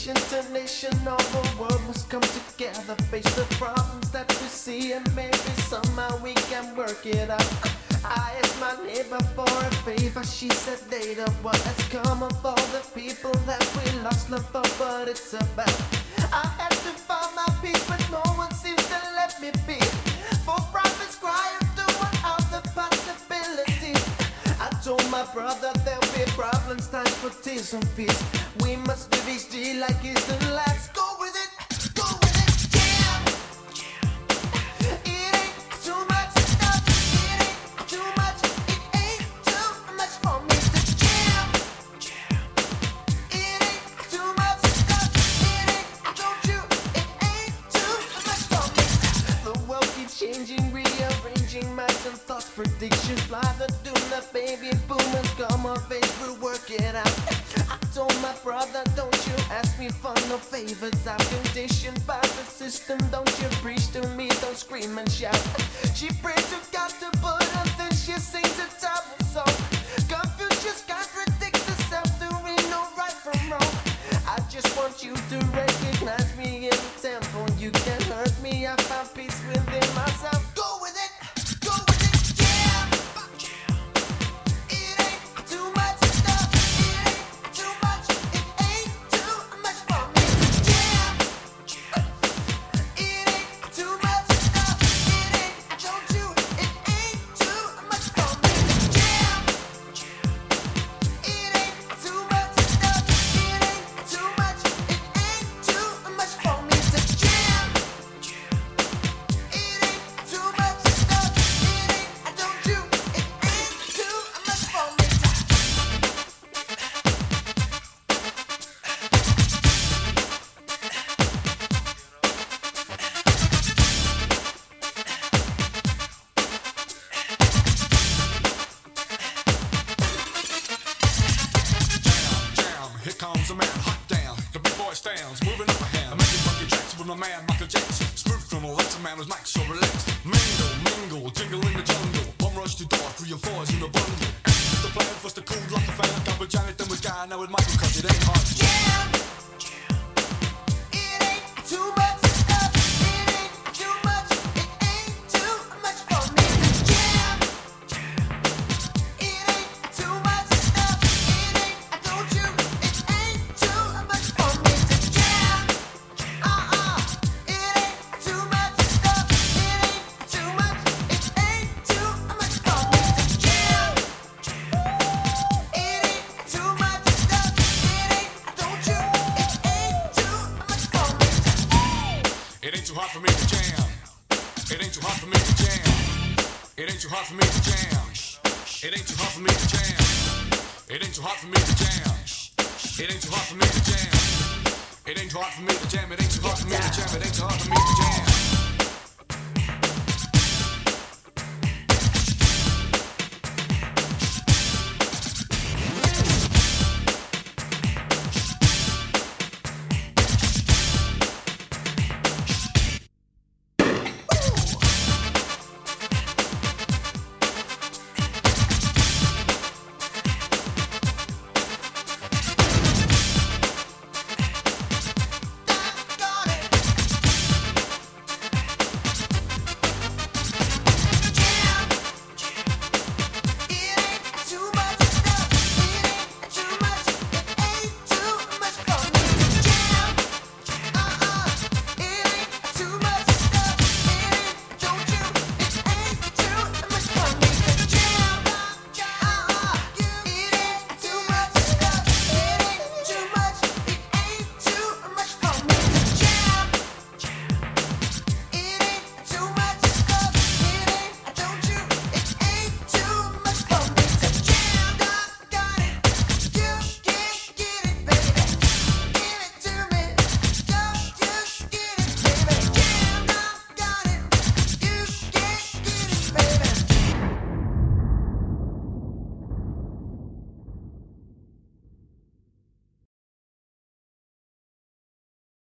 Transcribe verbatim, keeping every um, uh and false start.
nation to nation, all the world must come together, face the problems that we see, and maybe somehow we can work it out. I asked my neighbor for a favor, she said later, what has come of all the people that we lost love for, but it's about. I had to find my peace, but no one seems to let me be. For prophets cry out to one out the possibilities. I told my brother there'll be problems, time for tears and fears. We must live each day like it's the last. Go with it, go with it, yeah. It ain't too much stuff, it ain't too much, it ain't too much for me to jam. It ain't too much stuff, it ain't, don't you, it ain't too much for me. The world keeps changing, rearranging minds and thoughts, predictions fly the doom, the baby boomers come of age, we'll work it out. I told my brother, don't you ask me for no favors, I'm conditioned by the system, don't you preach to me, don't scream and shout. She prayed to God to put her, then she sings a double song. Confucius contradicts herself, there ain't no right from wrong. I just want you to recognize me in the temple, you can't hurt me, I found peace within myself. Go with it, go with it, yeah. It ain't too much stuff, it ain't too much, it ain't too much for me to jam. It ain't too much stuff, it ain't, don't you, it ain't too much for me to jam. It ain't too much stuff, it ain't too much, it ain't too much for me to jam. It ain't too much stuff, it ain't, don't you, it ain't too much for me to. Jam, here comes a man, hot damn. The big boy stands, moving up a hand. I'm making funky tracks with my man Michael Jackson. Smooth criminal, that's a man who's Mike, so relaxed. Mingle, mingle, jingle in the jungle. One rush to door, three or fours in a bundle. The plan was to cool like a fan. Double Jonathan with Guy, now with Michael, cause it ain't hard to Jam. It ain't too much stuff, it ain't too much, it ain't too much for me to jam. It ain't too much stuff, it ain't, don't you, it ain't too much for me to jam. Uh-uh, it ain't too much stuff, it ain't too much, it ain't too much for me to jam. It ain't too much stuff, it ain't, don't you, it ain't too much for me to. It ain't too hard for me to jam. It ain't too hard for me to jam. It ain't too hard for me to jam. It ain't too hard for me to jam. It ain't too hard for me to jam. It ain't too hard for me to jam. It ain't too hard for me to jam. It ain't too hard for me to jam. It ain't too hard for me to jam.